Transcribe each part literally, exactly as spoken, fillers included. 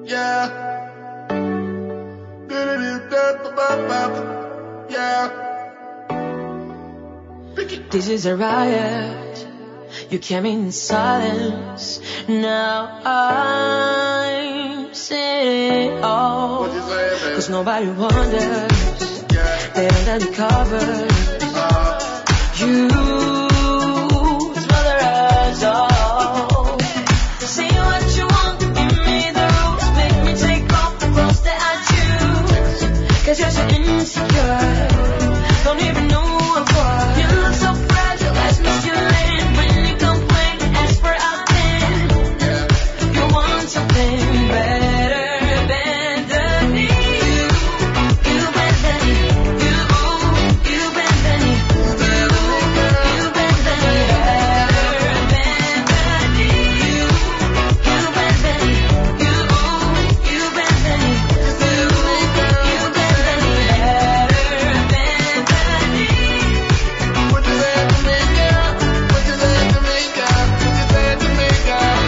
This is a riot. You came in silence. Now I'm saying, oh, cause nobody wonders. They're under the covers. You smother us all. Say what you want, give me the rules. Make me take off the clothes that I choose. Cause you're so insecure. Don't even know what for. You look so fragile, as masculine. When you complain, ask for out ten. You want something better than the me. You, you better than me. You, you better than me. You, you better than me. Better than the me. You, you better than me. You, you better than me. You, you better than me. Better than the me. What you say to me, girl? What you say to me, girl? What you say to me, girl?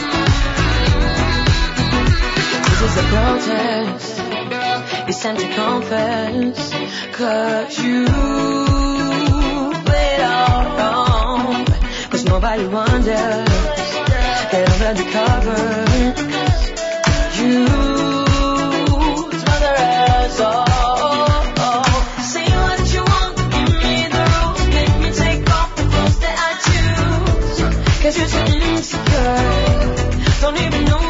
This is a protest. It's time to confess. Cause you played all wrong. Cause nobody wonders. Get under the covers. You smother us all. Say what you want, give me the rules. Make me take off the clothes that I choose. Cause you're so insecure. Don't even know